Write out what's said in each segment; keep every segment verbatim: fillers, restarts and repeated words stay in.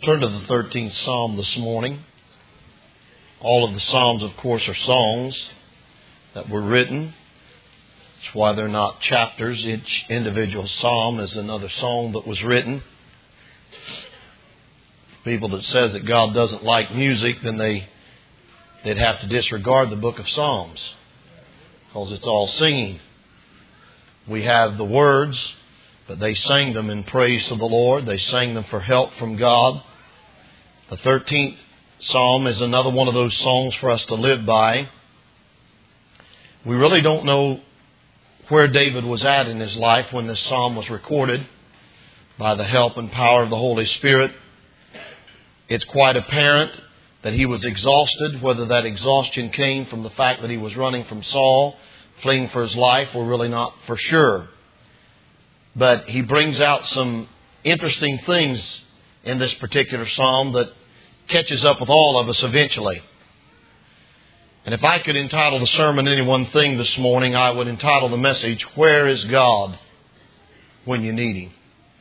Turn to the thirteenth Psalm this morning. All of the Psalms, of course, are songs that were written. That's why they're not chapters. Each individual Psalm is another song that was written. People that says that God doesn't like music, then they, they'd have to disregard the book of Psalms, because it's all singing. We have the words, but they sang them in praise to the Lord. They sang them for help from God. The thirteenth Psalm is another one of those songs for us to live by. We really don't know where David was at in his life when this psalm was recorded. By the help and power of the Holy Spirit, it's quite apparent that he was exhausted. Whether that exhaustion came from the fact that he was running from Saul, fleeing for his life, we're really not for sure. But he brings out some interesting things in this particular psalm that catches up with all of us eventually. And if I could entitle the sermon any one thing this morning, I would entitle the message, "Where is God when you need Him?"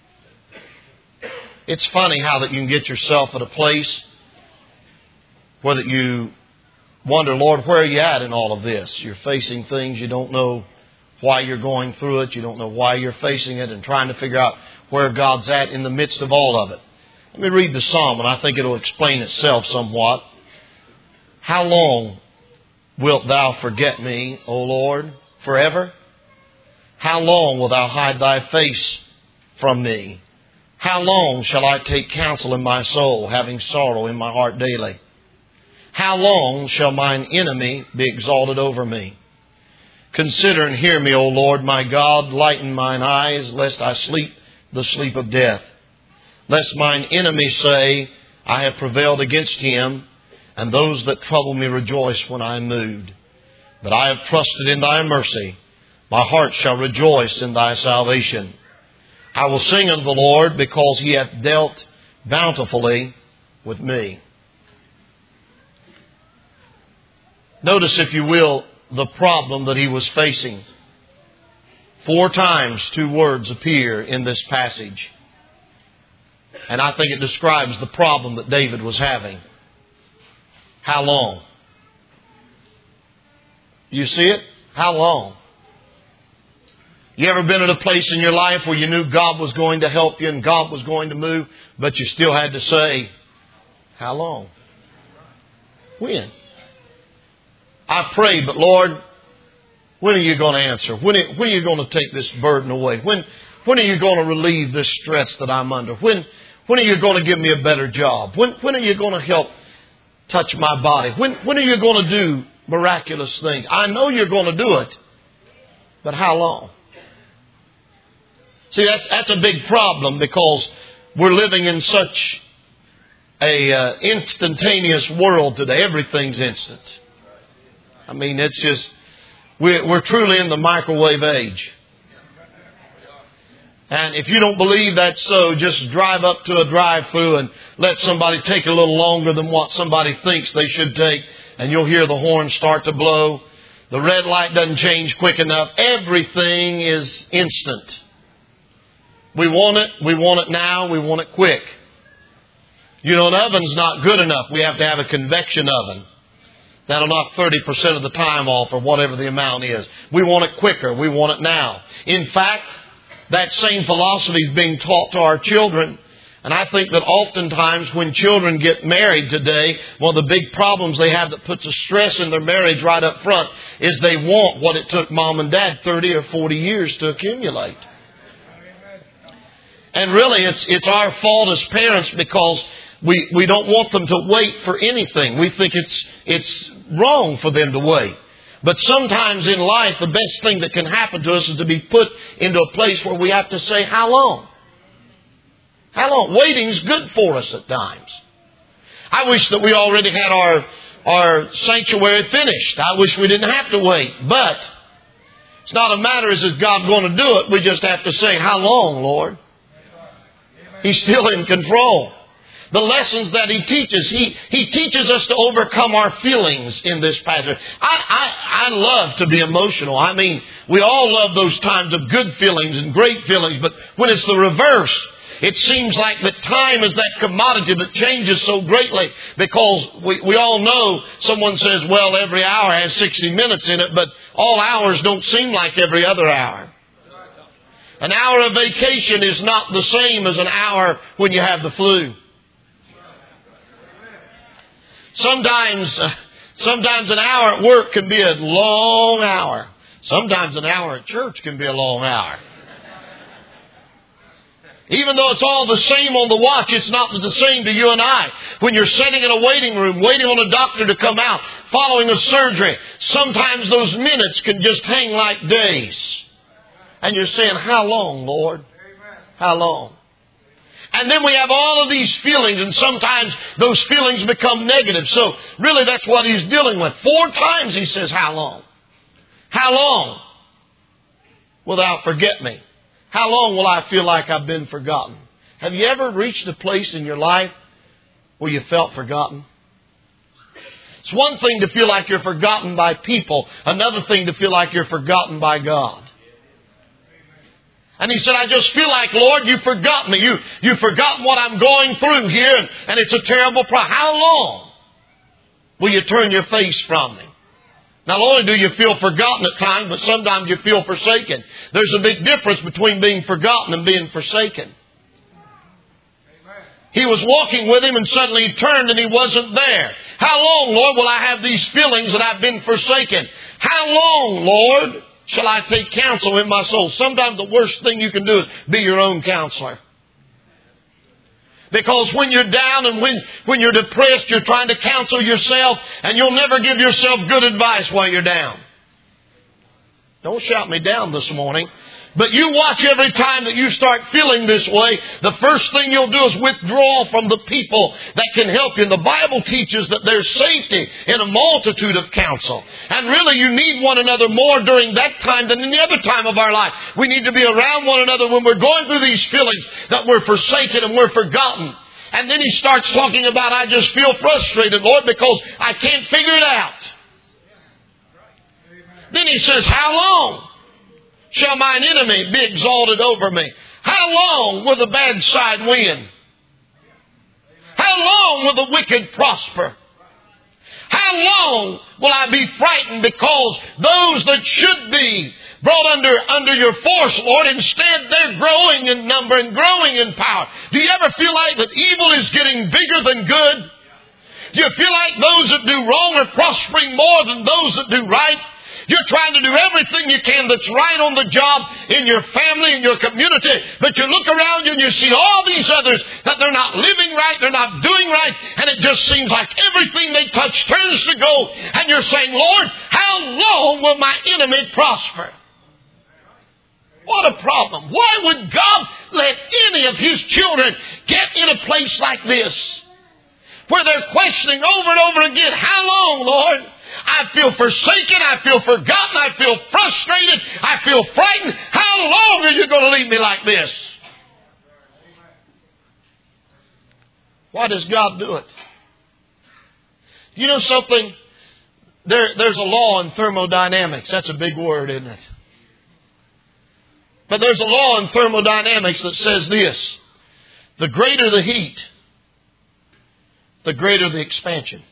It's funny how that you can get yourself at a place where that you wonder, Lord, where are you at in all of this? You're facing things, you don't know why you're going through it, you don't know why you're facing it, and trying to figure out where God's at in the midst of all of it. Let me read the psalm, and I think it'll explain itself somewhat. How long wilt thou forget me, O Lord, forever? How long wilt thou hide thy face from me? How long shall I take counsel in my soul, having sorrow in my heart daily? How long shall mine enemy be exalted over me? Consider and hear me, O Lord, my God. Lighten mine eyes, lest I sleep the sleep of death. Lest mine enemy say, I have prevailed against him, and those that trouble me rejoice when I am moved. But I have trusted in thy mercy. My heart shall rejoice in thy salvation. I will sing unto the Lord, because he hath dealt bountifully with me. Notice, if you will, the problem that he was facing. Four times two words appear in this passage. And I think it describes the problem that David was having. How long? You see it? How long? You ever been at a place in your life where you knew God was going to help you and God was going to move, but you still had to say, how long? When? I prayed, but Lord, when are you going to answer? When are, when are you going to take this burden away? When, when are you going to relieve this stress that I'm under? When, when are you going to give me a better job? When, when are you going to help touch my body? When, when are you going to do miraculous things? I know you're going to do it, but how long? See, that's, that's a big problem, because we're living in such a uh, instantaneous world today. Everything's instant. I mean, it's just, we're, we're truly in the microwave age. And if you don't believe that's so, just drive up to a drive-thru and let somebody take a little longer than what somebody thinks they should take, and you'll hear the horn start to blow. The red light doesn't change quick enough. Everything is instant. We want it. We want it now. We want it quick. You know, an oven's not good enough. We have to have a convection oven. That'll knock thirty percent of the time off, or whatever the amount is. We want it quicker. We want it now. In fact, that same philosophy is being taught to our children. And I think that oftentimes when children get married today, one of the big problems they have that puts a stress in their marriage right up front is they want what it took mom and dad thirty or forty years to accumulate. And really, it's it's our fault as parents, because we, we don't want them to wait for anything. We think it's it's wrong for them to wait. But sometimes in life, the best thing that can happen to us is to be put into a place where we have to say, how long? How long? Waiting's good for us at times. I wish that we already had our, our sanctuary finished. I wish we didn't have to wait. But it's not a matter as if God's going to do it. We just have to say, how long, Lord? He's still in control. The lessons that He teaches, He, he teaches us to overcome our feelings in this passage. I, I, I love to be emotional. I mean, we all love those times of good feelings and great feelings. But when it's the reverse, It seems like that time is that commodity that changes so greatly, because we, we all know, someone says, well, every hour has sixty minutes in it, but all hours don't seem like every other hour. An hour of vacation is not the same as an hour when you have the flu. Sometimes, uh, sometimes an hour at work can be a long hour. Sometimes an hour at church can be a long hour. Even though it's all the same on the watch, it's not the same to you and I. When you're sitting in a waiting room, waiting on a doctor to come out, following a surgery, sometimes those minutes can just hang like days. And you're saying, how long, Lord? How long? And then we have all of these feelings, and sometimes those feelings become negative. So really that's what he's dealing with. Four times he says, how long? How long will thou forget me? How long will I feel like I've been forgotten? Have you ever reached a place in your life where you felt forgotten? It's one thing to feel like you're forgotten by people. Another thing to feel like you're forgotten by God. And he said, I just feel like, Lord, you've forgotten me. You, you've forgotten what I'm going through here, and, and it's a terrible problem. How long will you turn your face from me? Not only do you feel forgotten at times, but sometimes you feel forsaken. There's a big difference between being forgotten and being forsaken. He was walking with him, and suddenly he turned and he wasn't there. How long, Lord, will I have these feelings that I've been forsaken? How long, Lord, shall I take counsel in my soul? Sometimes the worst thing you can do is be your own counselor. Because when you're down and when, when you're depressed, you're trying to counsel yourself, and you'll never give yourself good advice while you're down. Don't shout me down this morning. But you watch every time that you start feeling this way, the first thing you'll do is withdraw from the people that can help you. And the Bible teaches that there's safety in a multitude of counsel. And really you need one another more during that time than any other time of our life. We need to be around one another when we're going through these feelings that we're forsaken and we're forgotten. And then he starts talking about, I just feel frustrated, Lord, because I can't figure it out. Then he says, how long shall mine enemy be exalted over me? How long will the bad side win? How long will the wicked prosper? How long will I be frightened because those that should be brought under, under your force, Lord, instead they're growing in number and growing in power? Do you ever feel like that evil is getting bigger than good? Do you feel like those that do wrong are prospering more than those that do right? You're trying to do everything you can that's right on the job, in your family, in your community. But you look around you and you see all these others that they're not living right, they're not doing right. And it just seems like everything they touch turns to gold. And you're saying, Lord, how long will my enemy prosper? What a problem. Why would God let any of His children get in a place like this? Where they're questioning over and over again, how long, Lord? I feel forsaken. I feel forgotten. I feel frustrated. I feel frightened. How long are you going to leave me like this? Why does God do it? You know something? There, there's a law in thermodynamics. That's a big word, isn't it? But there's a law in thermodynamics that says this. The greater the heat, the greater the expansion.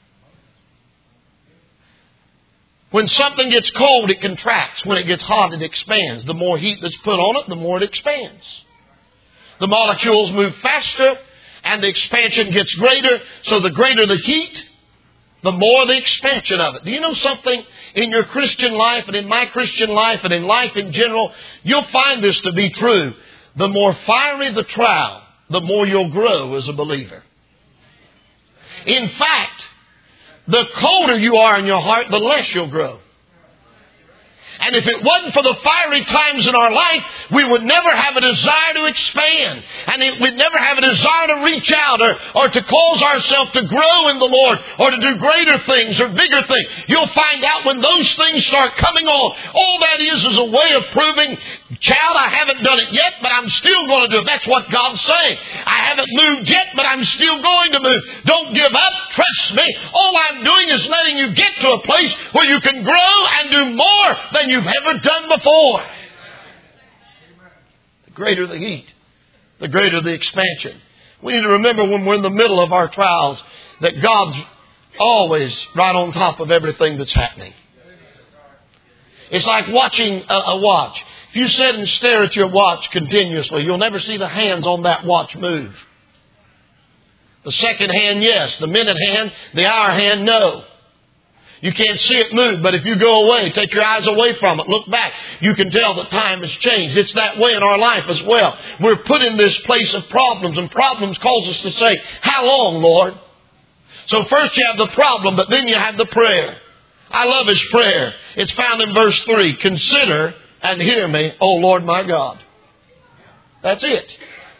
When something gets cold, it contracts. When it gets hot, it expands. The more heat that's put on it, the more it expands. The molecules move faster and the expansion gets greater. So the greater the heat, the more the expansion of it. Do you know something? In your Christian life and in my Christian life and in life in general, you'll find this to be true. The more fiery the trial, the more you'll grow as a believer. In fact, the colder you are in your heart, the less you'll grow. And if it wasn't for the fiery times in our life, we would never have a desire to expand. And it, we'd never have a desire to reach out or, or to cause ourselves to grow in the Lord or to do greater things or bigger things. You'll find out when those things start coming on, all that is is a way of proving, child, I haven't done it yet, but I'm still going to do it. That's what God's saying. I haven't moved yet, but I'm still going to move. Don't give up. Trust me. All I'm doing is letting you get to a place where you can grow and do more than you've ever done before. The greater the heat, the greater the expansion. We need to remember when we're in the middle of our trials that God's always right on top of everything that's happening. It's like watching a, a watch. If you sit and stare at your watch continuously, you'll never see the hands on that watch move. The second hand, yes. The minute hand, the hour hand, no. You can't see it move, but if you go away, take your eyes away from it, look back, you can tell that time has changed. It's that way in our life as well. We're put in this place of problems, and problems cause us to say, how long, Lord? So first you have the problem, but then you have the prayer. I love His prayer. It's found in verse three. Consider and hear me, O Lord my God. That's it.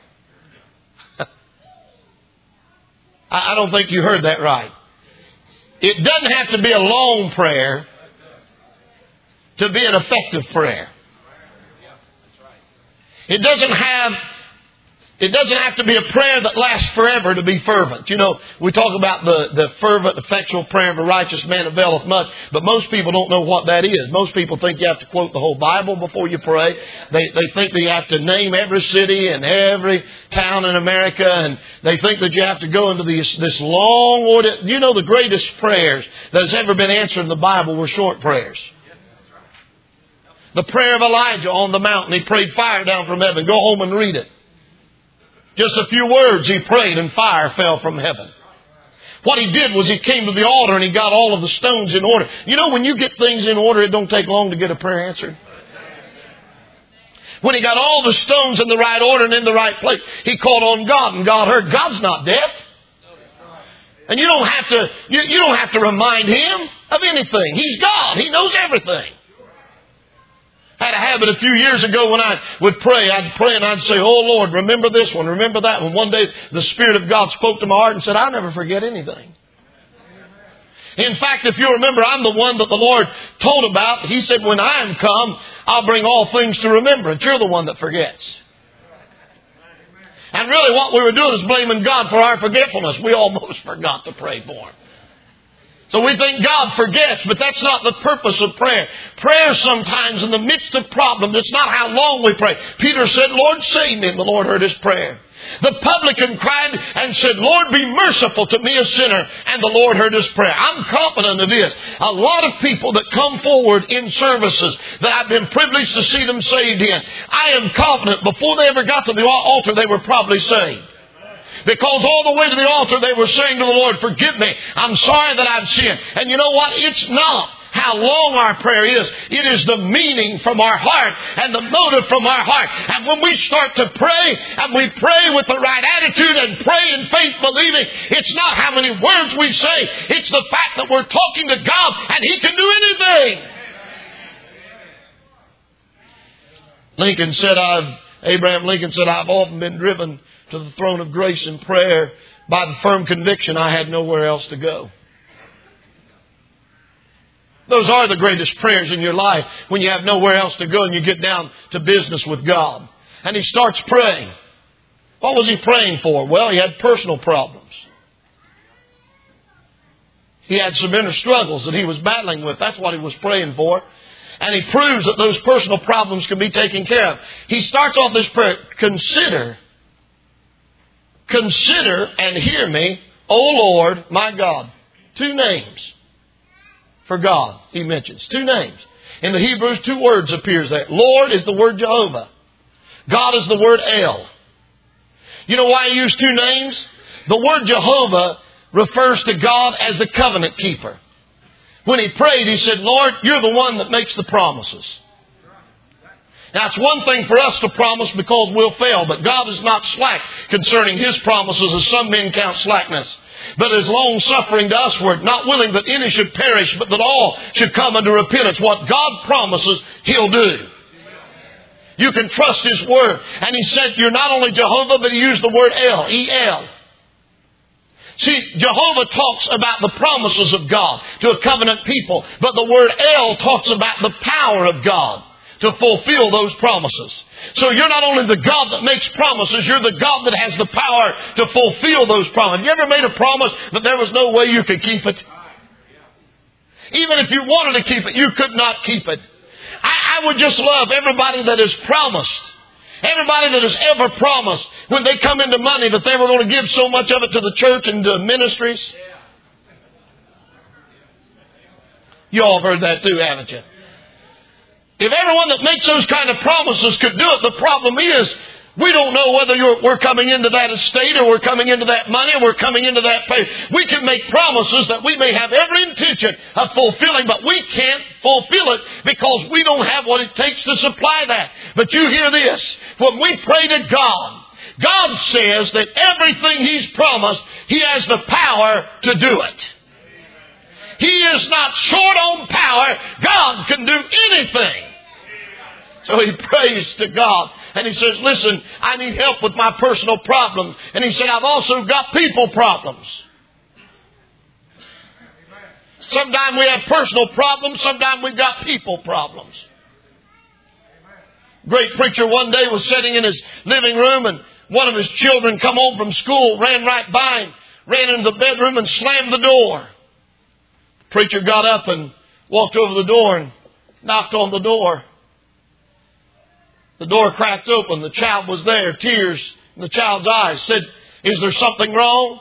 I don't think you heard that right. It doesn't have to be a long prayer to be an effective prayer. It doesn't have It doesn't have to be a prayer that lasts forever to be fervent. You know, we talk about the, the fervent, effectual prayer of a righteous man availeth much, but most people don't know what that is. Most people think you have to quote the whole Bible before you pray. They, they think that you have to name every city and every town in America, and they think that you have to go into this, this long order. You know, the greatest prayers that has ever been answered in the Bible were short prayers. The prayer of Elijah on the mountain. He prayed fire down from heaven. Go home and read it. Just a few words he prayed and fire fell from heaven. What he did was he came to the altar and he got all of the stones in order. You know, when you get things in order, it don't take long to get a prayer answered. When he got all the stones in the right order and in the right place, he called on God and God heard. God's not deaf. And you don't have to, you, you don't have to remind Him of anything. He's God. He knows everything. I had a habit a few years ago when I would pray. I'd pray and I'd say, oh Lord, remember this one, remember that one. One day the Spirit of God spoke to my heart and said, I'll never forget anything. In fact, if you remember, I'm the one that the Lord told about. He said, when I am come, I'll bring all things to remembrance. You're the one that forgets. And really what we were doing is blaming God for our forgetfulness. We almost forgot to pray for Him. So we think God forgets, but that's not the purpose of prayer. Prayer sometimes in the midst of problems, it's not how long we pray. Peter said, Lord, save me, and the Lord heard his prayer. The publican cried and said, Lord, be merciful to me, a sinner, and the Lord heard his prayer. I'm confident of this. A lot of people that come forward in services that I've been privileged to see them saved in, I am confident before they ever got to the altar, they were probably saved. Because all the way to the altar they were saying to the Lord, forgive me, I'm sorry that I've sinned. And you know what? It's not how long our prayer is. It is the meaning from our heart and the motive from our heart. And when we start to pray, and we pray with the right attitude and pray in faith believing, it's not how many words we say. It's the fact that we're talking to God and He can do anything. Lincoln said, I've, Abraham Lincoln said, I've often been driven to the throne of grace in prayer by the firm conviction I had nowhere else to go. Those are the greatest prayers in your life, when you have nowhere else to go and you get down to business with God. And he starts praying. What was he praying for? Well, he had personal problems. He had some inner struggles that he was battling with. That's what he was praying for. And he proves that those personal problems can be taken care of. He starts off this prayer, consider Consider and hear me, O Lord, my God. Two names for God, he mentions. Two names. In the Hebrews, two words appears there. Lord is the word Jehovah. God is the word El. You know why he used two names? The word Jehovah refers to God as the covenant keeper. When he prayed, he said, Lord, you're the one that makes the promises. Now, it's one thing for us to promise because we'll fail, but God is not slack concerning His promises, as some men count slackness, but is long-suffering to usward, not willing that any should perish, but that all should come unto repentance. What God promises, He'll do. You can trust His word. And He said, you're not only Jehovah, but He used the word El, E L. See, Jehovah talks about the promises of God to a covenant people, but the word El talks about the power of God to fulfill those promises. So you're not only the God that makes promises, you're the God that has the power to fulfill those promises. You ever made a promise that there was no way you could keep it? Even if you wanted to keep it, you could not keep it. I, I would just love everybody that has promised Everybody that has ever promised when they come into money that they were going to give so much of it to the church and to ministries. You all have heard that too, haven't you? If everyone that makes those kind of promises could do it, the problem is we don't know whether you're, we're coming into that estate or we're coming into that money or we're coming into that pay. We can make promises that we may have every intention of fulfilling, but we can't fulfill it because we don't have what it takes to supply that. But you hear this. When we pray to God, God says that everything He's promised, He has the power to do it. He is not short on power. God can do anything. So he prays to God. And he says, listen, I need help with my personal problems. And he said, I've also got people problems. Sometimes we have personal problems. Sometimes we've got people problems. Great preacher one day was sitting in his living room and one of his children come home from school, ran right by him, ran into the bedroom and slammed the door. The preacher got up and walked over the door and knocked on the door. The door cracked open. The child was there, tears in the child's eyes. Said, is there something wrong?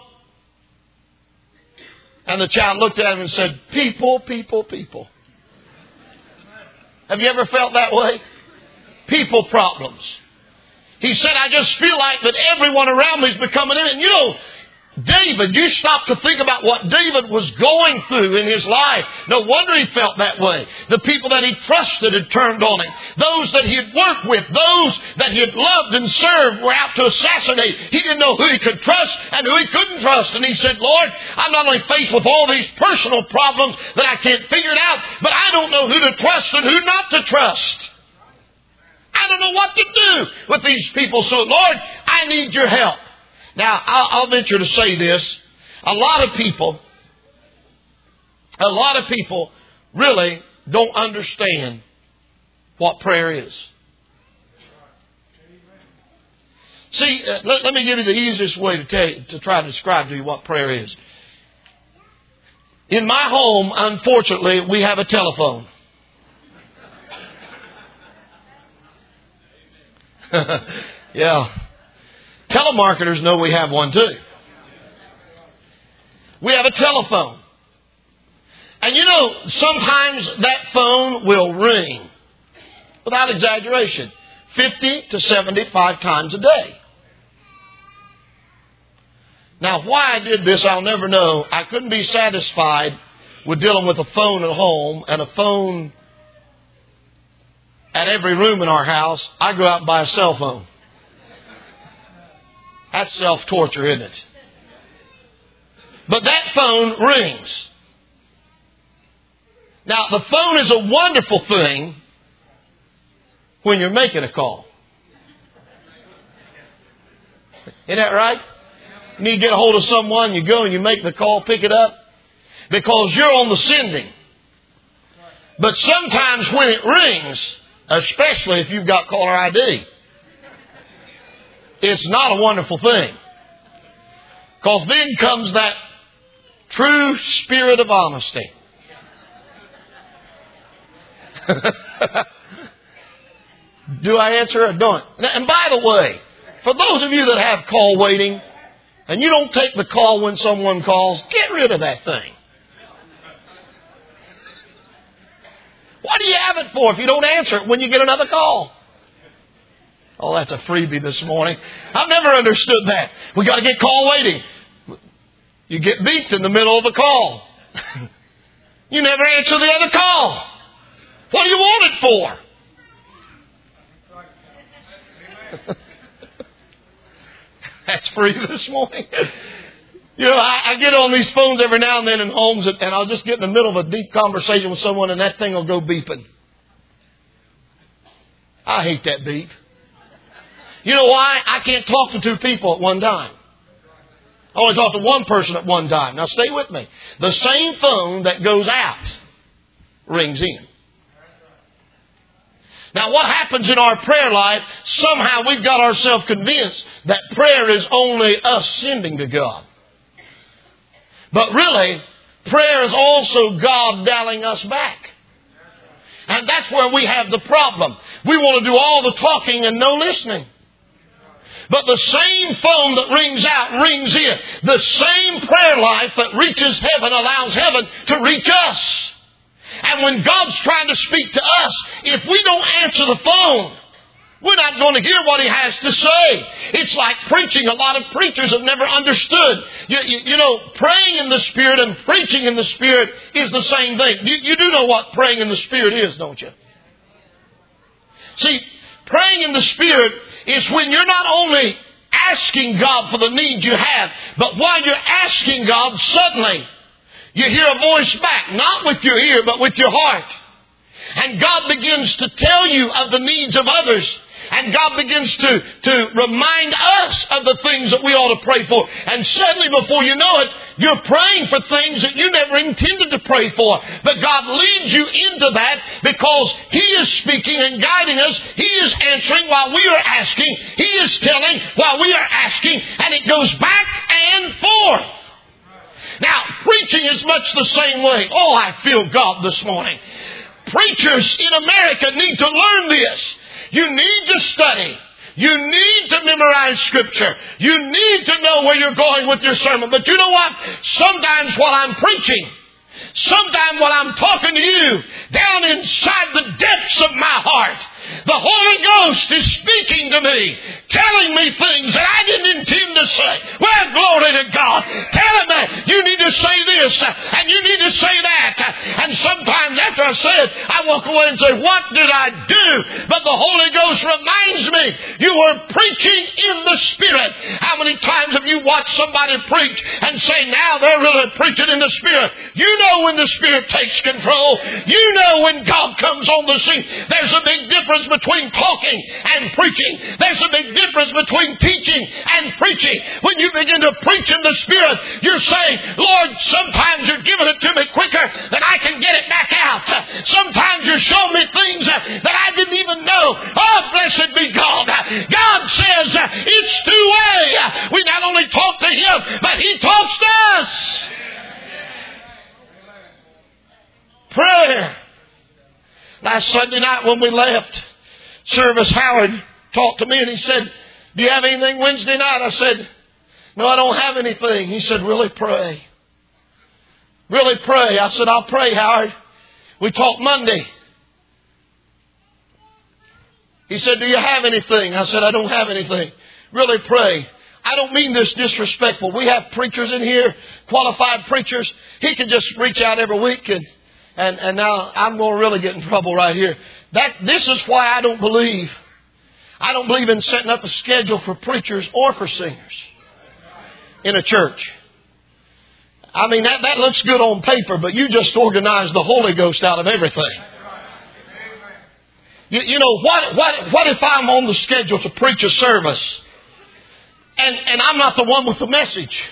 And the child looked at him and said, people, people, people. Have you ever felt that way? People problems. He said, I just feel like that everyone around me is becoming in. And you know, David, you stop to think about what David was going through in his life. No wonder he felt that way. The people that he trusted had turned on him. Those that he had worked with, those that he had loved and served were out to assassinate. He didn't know who he could trust and who he couldn't trust. And he said, Lord, I'm not only faced with all these personal problems that I can't figure it out, but I don't know who to trust and who not to trust. I don't know what to do with these people. So, Lord, I need your help. Now, I'll, I'll venture to say this. A lot of people, a lot of people really don't understand what prayer is. See, uh, let, let me give you the easiest way to, tell you, to try to describe to you what prayer is. In my home, unfortunately, we have a telephone. Yeah. Telemarketers know we have one too. We have a telephone. And you know, sometimes that phone will ring, without exaggeration, fifty to seventy-five times a day. Now, why I did this, I'll never know. I couldn't be satisfied with dealing with a phone at home and a phone at every room in our house. I go out and buy a cell phone. That's self-torture, isn't it? But that phone rings. Now, the phone is a wonderful thing when you're making a call. Isn't that right? You need to get a hold of someone, you go and you make the call, pick it up, because you're on the sending. But sometimes when it rings, especially if you've got caller I D, it's not a wonderful thing. Because then comes that true spirit of honesty. Do I answer or don't? And by the way, for those of you that have call waiting, and you don't take the call when someone calls, get rid of that thing. What do you have it for if you don't answer it when you get another call? Oh, that's a freebie this morning. I've never understood that. We got to get call waiting. You get beeped in the middle of a call. You never answer the other call. What do you want it for? That's free this morning. You know, I, I get on these phones every now and then in homes, and I'll just get in the middle of a deep conversation with someone, and that thing will go beeping. I hate that beep. You know why? I can't talk to two people at one time. I only talk to one person at one time. Now stay with me. The same phone that goes out rings in. Now what happens in our prayer life, somehow we've got ourselves convinced that prayer is only us sending to God. But really, prayer is also God dialing us back. And that's where we have the problem. We want to do all the talking and no listening. But the same phone that rings out rings in. The same prayer life that reaches heaven allows heaven to reach us. And when God's trying to speak to us, if we don't answer the phone, we're not going to hear what He has to say. It's like preaching. A lot of preachers have never understood. You, you, you know, praying in the Spirit and preaching in the Spirit is the same thing. You, you do know what praying in the Spirit is, don't you? See, praying in the Spirit is when you're not only asking God for the need you have, but while you're asking God, suddenly you hear a voice back, not with your ear, but with your heart. And God begins to tell you of the needs of others. And God begins to, to remind us of the things that we ought to pray for. And suddenly, before you know it, you're praying for things that you never intended to pray for. But God leads you into that because He is speaking and guiding us. He is answering while we are asking. He is telling while we are asking. And it goes back and forth. Now, preaching is much the same way. Oh, I feel God this morning. Preachers in America need to learn this. You need to study. You need to memorize Scripture. You need to know where you're going with your sermon. But you know what? Sometimes while I'm preaching, sometimes while I'm talking to you, down inside the depths of my heart, the Holy Ghost is speaking to me, telling me things that I didn't intend to say. Well, glory to God. Telling me, you need to say this, and you need to say that. And sometimes after I say it, I walk away and say, what did I do? But the Holy Ghost reminds me, you were preaching in the Spirit. How many times have you watched somebody preach and say, now they're really preaching in the Spirit? You know when the Spirit takes control. You know when God comes on the scene. There's a big difference between talking and preaching. There's a big difference between teaching and preaching. When you begin to preach in the Spirit, you're saying, Lord, sometimes you're giving it to me quicker than I can get it back out. Sometimes you're showing me things that I didn't even know. Oh, blessed be God. God says it's two-way. We not only talk to Him, but He talks to us. Prayer. Last Sunday night when we left service, Howard talked to me and he said, do you have anything Wednesday night? I said, no, I don't have anything. He said, really pray. Really pray. I said, I'll pray, Howard. We talked Monday. He said, do you have anything? I said, I don't have anything. Really pray. I don't mean this disrespectful. We have preachers in here, qualified preachers. He could just reach out every week and And, and now I'm going to really get in trouble right here. That, this is why I don't believe. I don't believe in setting up a schedule for preachers or for singers in a church. I mean, that, that looks good on paper, but you just organize the Holy Ghost out of everything. You, you know, what, what, what if I'm on the schedule to preach a service and, and I'm not the one with the message?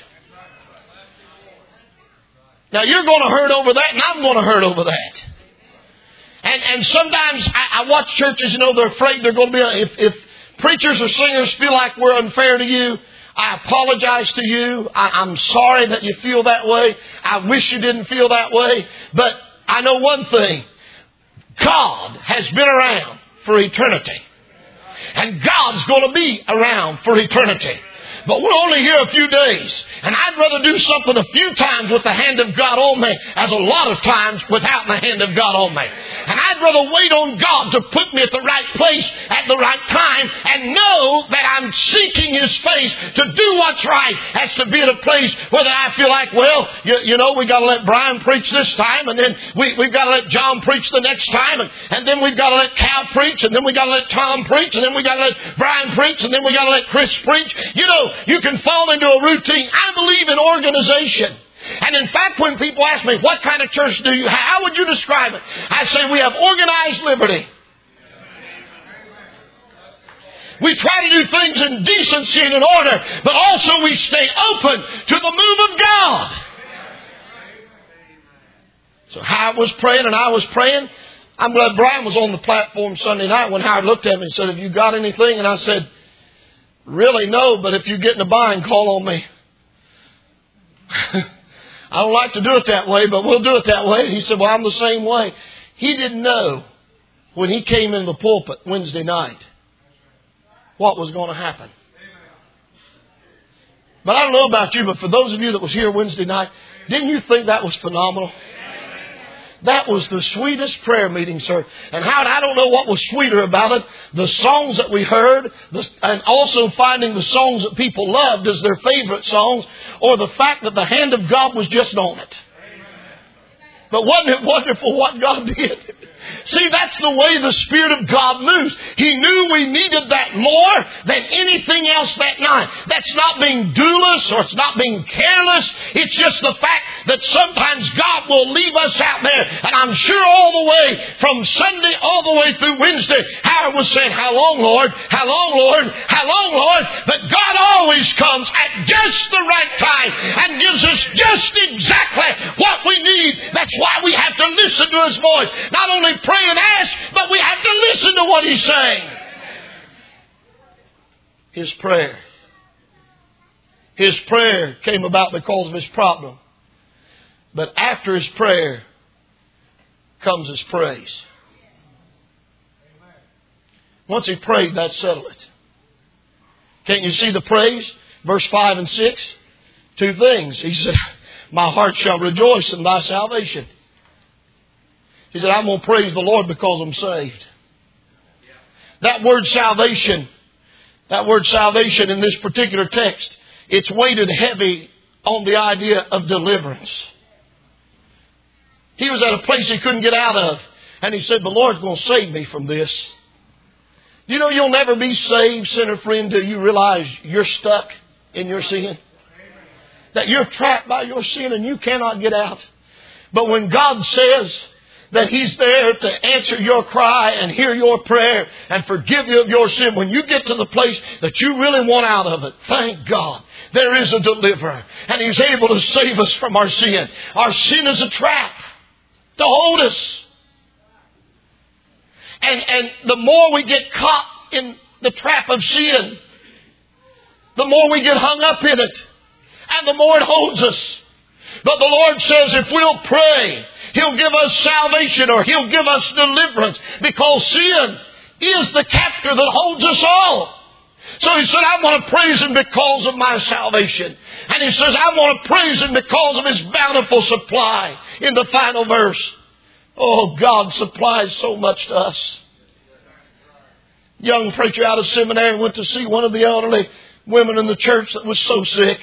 Now, you're going to hurt over that, and I'm going to hurt over that. And and sometimes I, I watch churches, you know, they're afraid they're going to be... If, if preachers or singers feel like we're unfair to you, I apologize to you. I, I'm sorry that you feel that way. I wish you didn't feel that way. But I know one thing. God has been around for eternity. And God's going to be around for eternity. But we're only here a few days. And I'd rather do something a few times with the hand of God on me as a lot of times without the hand of God on me. And I'd rather wait on God to put me at the right place at the right time and know that I'm seeking His face to do what's right as to be at a place where I feel like, well, you, you know, we got to let Brian preach this time, and then we, we've got to let John preach the next time, and, and then we've got to let Cal preach, and then we've got to let Tom preach, and then we've got to let Brian preach, and then we've got to let Chris preach. You know, you can fall into a routine. I believe in organization. And in fact, when people ask me, what kind of church do you have? How would you describe it? I say we have organized liberty. We try to do things in decency and in order, but also we stay open to the move of God. So Howard was praying and I was praying. I'm glad Brian was on the platform Sunday night when Howard looked at me and said, have you got anything? And I said, really, no, but if you get in a bind, call on me. I don't like to do it that way, but we'll do it that way. He said, well, I'm the same way. He didn't know when he came in the pulpit Wednesday night what was going to happen. But I don't know about you, but for those of you that was here Wednesday night, didn't you think that was phenomenal? That was the sweetest prayer meeting, sir. And Howard, I don't know what was sweeter about it. The songs that we heard, the, and also finding the songs that people loved as their favorite songs, or the fact that the hand of God was just on it. But wasn't it wonderful what God did? See, that's the way the Spirit of God moves. He knew we needed that more than anything else that night. That's not being duelist or it's not being careless. It's just the fact that sometimes God will leave us out there. And I'm sure all the way from Sunday all the way through Wednesday, Howard was saying, how long, Lord? How long, Lord? How long, Lord? But God always comes at just the right time and gives us just exactly what we need. That's why we have to listen to His voice. Not only pray and ask, but we have to listen to what He's saying. His prayer. His prayer came about because of his problem. But after his prayer comes his praise. Once he prayed, that settled it. Can't you see the praise? Verse five and six. Two things. He said, my heart shall rejoice in thy salvation. He said, I'm going to praise the Lord because I'm saved. That word salvation, that word salvation in this particular text, it's weighted heavy on the idea of deliverance. He was at a place he couldn't get out of. And he said, the Lord's going to save me from this. You know you'll never be saved, sinner friend, till you realize you're stuck in your sin. That you're trapped by your sin and you cannot get out. But when God says that He's there to answer your cry and hear your prayer and forgive you of your sin, when you get to the place that you really want out of it, thank God, there is a deliverer. And He's able to save us from our sin. Our sin is a trap to hold us. And, and the more we get caught in the trap of sin, the more we get hung up in it. And the more it holds us. But the Lord says if we'll pray, He'll give us salvation or He'll give us deliverance. Because sin is the captor that holds us all. So He said, I want to praise Him because of my salvation. And He says, I want to praise Him because of His bountiful supply in the final verse. Oh, God supplies so much to us. Young preacher out of seminary went to see one of the elderly women in the church that was so sick.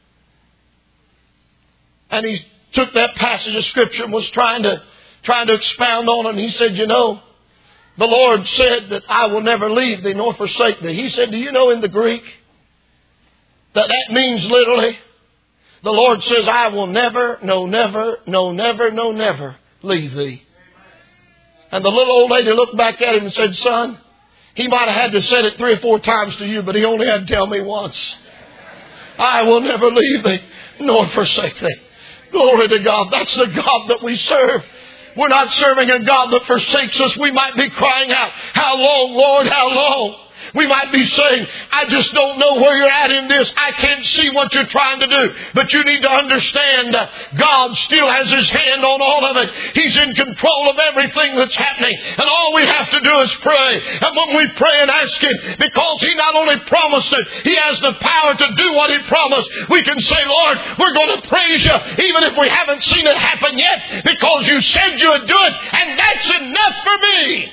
And he took that passage of Scripture and was trying to, trying to expound on it. And he said, you know, the Lord said that I will never leave thee nor forsake thee. He said, do you know in the Greek that that means literally, the Lord says, I will never, no never, no never, no never leave thee. And the little old lady looked back at him and said, son, he might have had to say it three or four times to you, but he only had to tell me once. I will never leave thee nor forsake thee. Glory to God. That's the God that we serve. We're not serving a God that forsakes us. We might be crying out, how long, Lord, how long? We might be saying, I just don't know where you're at in this. I can't see what you're trying to do. But you need to understand uh, God still has His hand on all of it. He's in control of everything that's happening. And all we have to do is pray. And when we pray and ask Him, because He not only promised it, He has the power to do what He promised. We can say, Lord, we're going to praise You even if we haven't seen it happen yet, because You said You would do it. And that's enough for me.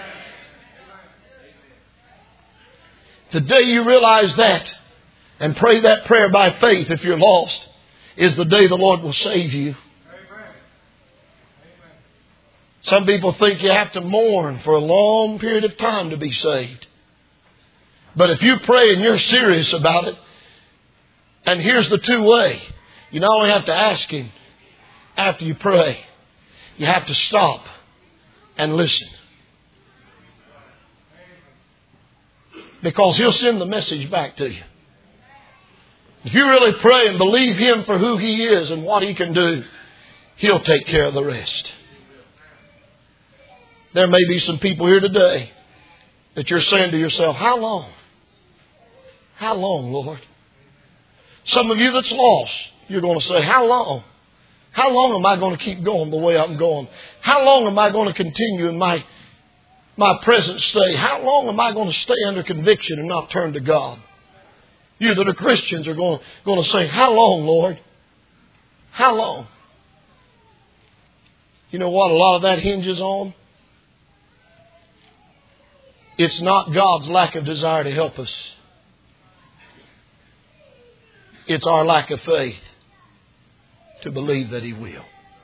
The day you realize that and pray that prayer by faith if you're lost is the day the Lord will save you. Amen. Some people think you have to mourn for a long period of time to be saved. But if you pray and you're serious about it, and here's the two-way. You not only have to ask Him after you pray, you have to stop and listen. Because He'll send the message back to you. If you really pray and believe Him for who He is and what He can do, He'll take care of the rest. There may be some people here today that you're saying to yourself, how long? How long, Lord? Some of you that's lost, you're going to say, how long? How long am I going to keep going the way I'm going? How long am I going to continue in my my present state? How long am I going to stay under conviction and not turn to God? You that are Christians are going, going to say, how long, Lord? How long? You know what a lot of that hinges on? It's not God's lack of desire to help us. It's our lack of faith to believe that He will.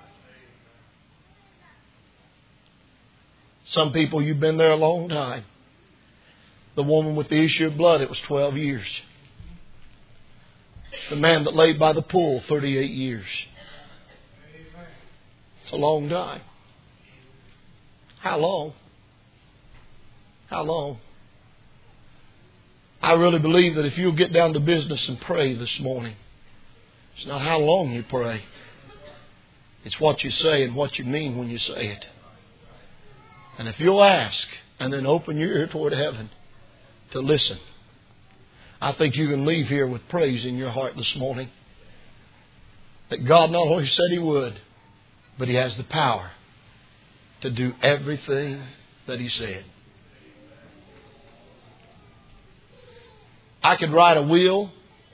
Some people, you've been there a long time. The woman with the issue of blood, it was twelve years. The man that laid by the pool, thirty-eight years. It's a long time. How long? How long? I really believe that if you'll get down to business and pray this morning, it's not how long you pray. It's what you say and what you mean when you say it. And if you'll ask and then open your ear toward heaven to listen, I think you can leave here with praise in your heart this morning. That God not only said He would, but He has the power to do everything that He said. I could write a will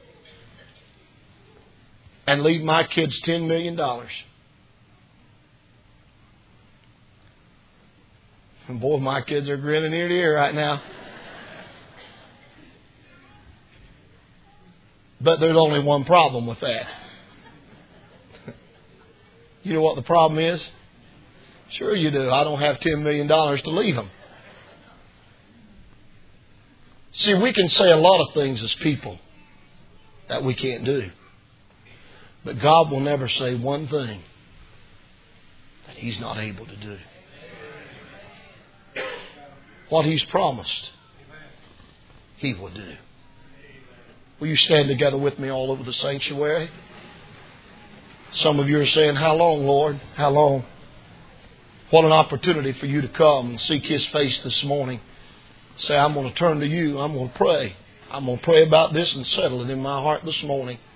and leave my kids ten million dollars. And boy, my kids are grinning ear to ear right now. But there's only one problem with that. You know what the problem is? Sure you do. I don't have ten million dollars to leave them. See, we can say a lot of things as people that we can't do. But God will never say one thing that He's not able to do. What He's promised, He will do. Will you stand together with me all over the sanctuary? Some of you are saying, how long, Lord? How long? What an opportunity for you to come and seek His face this morning. Say, I'm going to turn to You. I'm going to pray. I'm going to pray about this and settle it in my heart this morning.